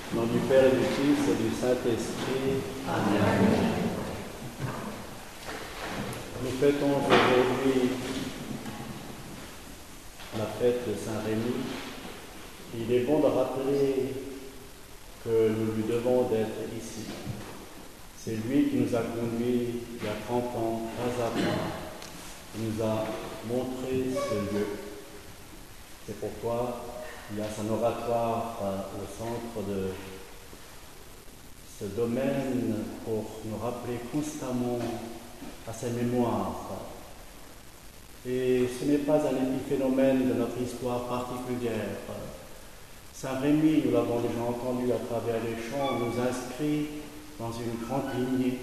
Au nom du Père et du Fils et du Saint-Esprit. Amen. Nous fêtons aujourd'hui la fête de Saint-Rémy. Il est bon de rappeler que nous lui devons d'être ici. C'est lui qui nous a conduits il y a 30 ans, pas à pas, qui nous a montré ce lieu. C'est pourquoi il y a son oratoire au centre de ce domaine pour nous rappeler constamment à ses mémoires. Et ce n'est pas un épiphénomène de notre histoire particulière. Saint-Rémy, nous l'avons déjà entendu à travers les chants, nous inscrit dans une grande lignée.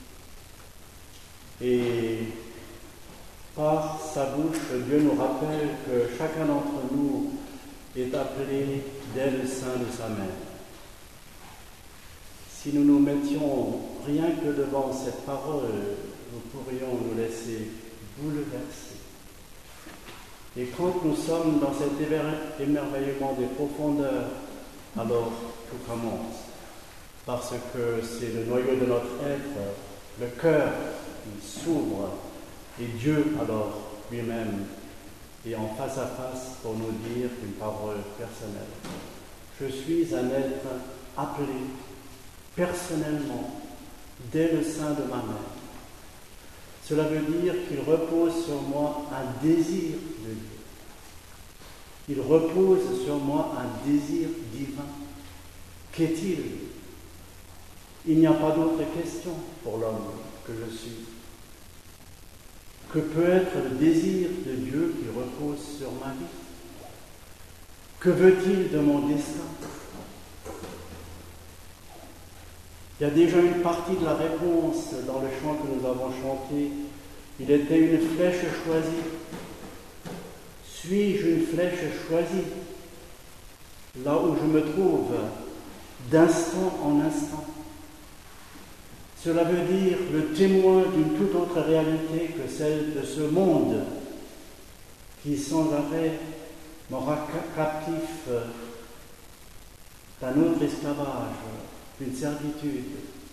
Et par sa bouche, Dieu nous rappelle que chacun d'entre nous est appelé dès le sein de sa mère. Si nous nous mettions rien que devant cette parole, nous pourrions nous laisser bouleverser. Et quand nous sommes dans cet émerveillement des profondeurs, alors tout commence. Parce que c'est le noyau de notre être, le cœur qui s'ouvre, et Dieu alors lui-même est en face à face pour nous dire une parole personnelle. Je suis un être appelé personnellement dès le sein de ma mère. Cela veut dire qu'il repose sur moi un désir de Dieu. Il repose sur moi un désir divin. Qu'est-il ? Il n'y a pas d'autre question pour l'homme que je suis. Que peut être le désir de Dieu qui repose sur ma vie ? Que veut-il de mon destin ? Il y a déjà une partie de la réponse dans le chant que nous avons chanté. Il était une flèche choisie. Suis-je une flèche choisie ? Là où je me trouve, d'instant en instant. Cela veut dire le témoin d'une toute autre réalité que celle de ce monde qui sans arrêt m'aura captif d'un autre esclavage, d'une servitude.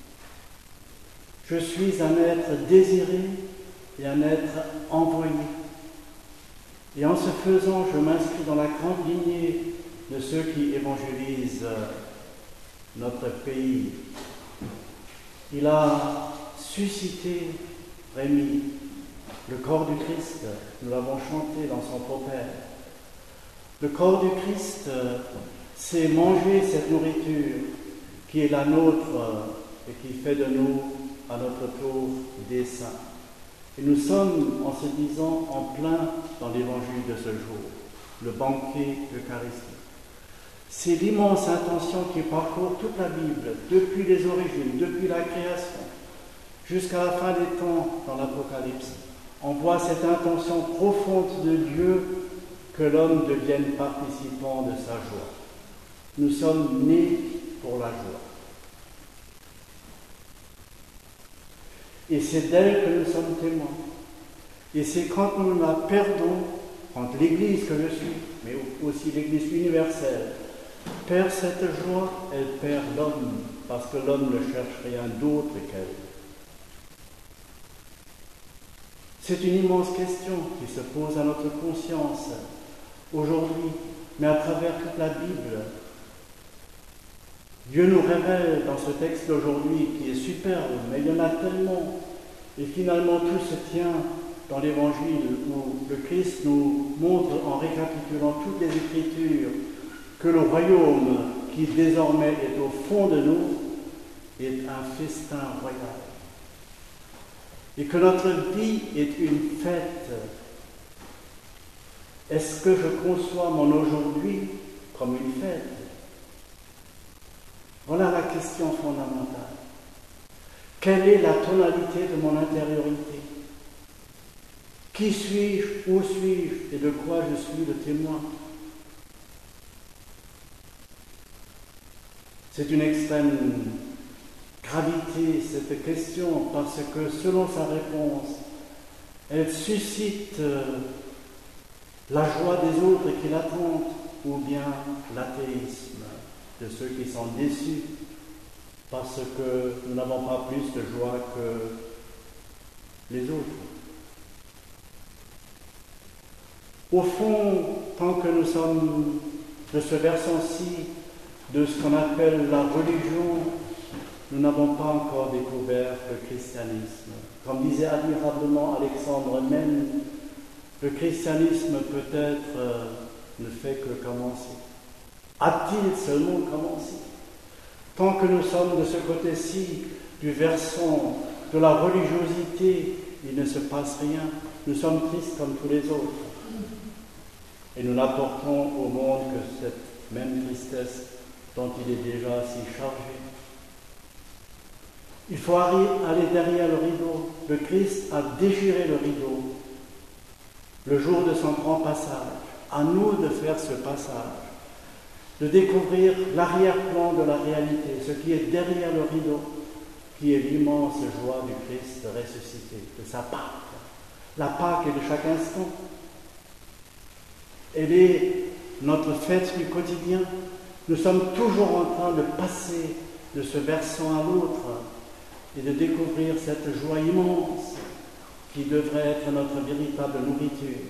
Je suis un être désiré et un être envoyé. Et en ce faisant, je m'inscris dans la grande lignée de ceux qui évangélisent notre pays. Il a suscité, Rémy, le corps du Christ. Nous l'avons chanté dans son propère. Le corps du Christ, c'est manger cette nourriture qui est la nôtre et qui fait de nous, à notre tour, des saints. Et nous sommes, en se disant, en plein dans l'évangile de ce jour, le banquet eucharistique. C'est l'immense intention qui parcourt toute la Bible, depuis les origines, depuis la création, jusqu'à la fin des temps dans l'Apocalypse. On voit cette intention profonde de Dieu que l'homme devienne participant de sa joie. Nous sommes nés pour la joie. Et c'est d'elle que nous sommes témoins. Et c'est quand nous la perdons, quand l'Église que je suis, mais aussi l'Église universelle, perd cette joie, elle perd l'homme, parce que l'homme ne cherche rien d'autre qu'elle. C'est une immense question qui se pose à notre conscience aujourd'hui, mais à travers toute la Bible. Dieu nous révèle dans ce texte d'aujourd'hui qui est superbe, mais il y en a tellement. Et finalement, tout se tient dans l'Évangile où le Christ nous montre, en récapitulant toutes les Écritures, que le royaume qui désormais est au fond de nous est un festin royal. Et que notre vie est une fête. Est-ce que je conçois mon aujourd'hui comme une fête ? Voilà la question fondamentale. Quelle est la tonalité de mon intériorité ? Qui suis-je ? Où suis-je ? Et de quoi je suis le témoin ? C'est une extrême gravité, cette question, parce que selon sa réponse, elle suscite la joie des autres qui l'attendent, ou bien l'athéisme. de ceux qui sont déçus parce que nous n'avons pas plus de joie que les autres. Au fond, tant que nous sommes de ce versant-ci, de ce qu'on appelle la religion, nous n'avons pas encore découvert le christianisme. Comme disait admirablement Alexandre même, le christianisme peut-être ne fait que commencer. A-t-il seulement commencé? Tant que nous sommes de ce côté-ci du versant de la religiosité, il ne se passe rien. Nous sommes tristes comme tous les autres. Et nous n'apportons au monde que cette même tristesse dont il est déjà si chargé. Il faut aller derrière le rideau. Le Christ a déchiré le rideau le jour de son grand passage. À nous de faire ce passage, de découvrir l'arrière-plan de la réalité, ce qui est derrière le rideau, qui est l'immense joie du Christ ressuscité, de sa Pâque. La Pâque est de chaque instant. Elle est notre fête du quotidien. Nous sommes toujours en train de passer de ce versant à l'autre et de découvrir cette joie immense qui devrait être notre véritable nourriture.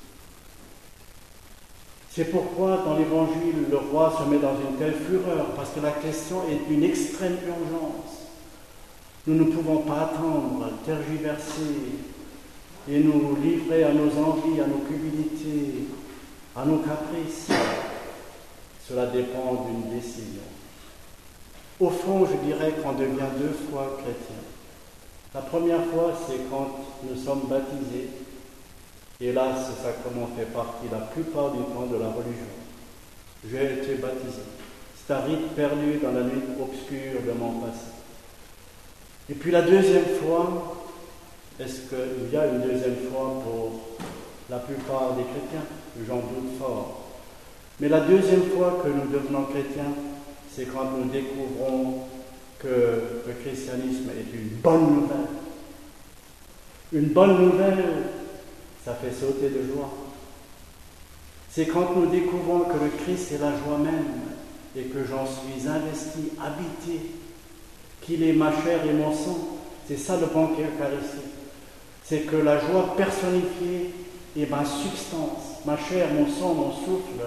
C'est pourquoi dans l'Évangile, le roi se met dans une telle fureur, parce que la question est d'une extrême urgence. Nous ne pouvons pas attendre, tergiverser et nous livrer à nos envies, à nos cupidité, à nos caprices. Cela dépend d'une décision. Au fond, je dirais qu'on devient deux fois chrétien. La première fois, c'est quand nous sommes baptisés. Et là, ce sacrement fait partie la plupart du temps de la religion. J'ai été baptisé. C'est un rite perdu dans la nuit obscure de mon passé. Et puis la deuxième fois, est-ce qu'il y a une deuxième fois pour la plupart des chrétiens? J'en doute fort. Mais la deuxième fois que nous devenons chrétiens, c'est quand nous découvrons que le christianisme est une bonne nouvelle. Une bonne nouvelle, ça fait sauter de joie. C'est quand nous découvrons que le Christ est la joie même et que j'en suis investi, habité, qu'il est ma chair et mon sang. C'est ça le banquet eucharistique. C'est que la joie personnifiée est ma substance, ma chair, mon sang, mon souffle.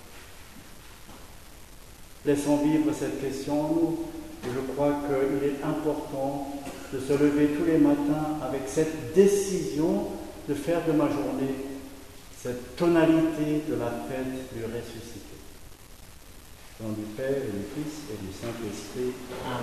Laissons vivre cette question en nous. Et je crois qu'il est important de se lever tous les matins avec cette décision de faire de ma journée cette tonalité de la fête du ressuscité. Au nom du Père et du Fils et du Saint-Esprit. Amen.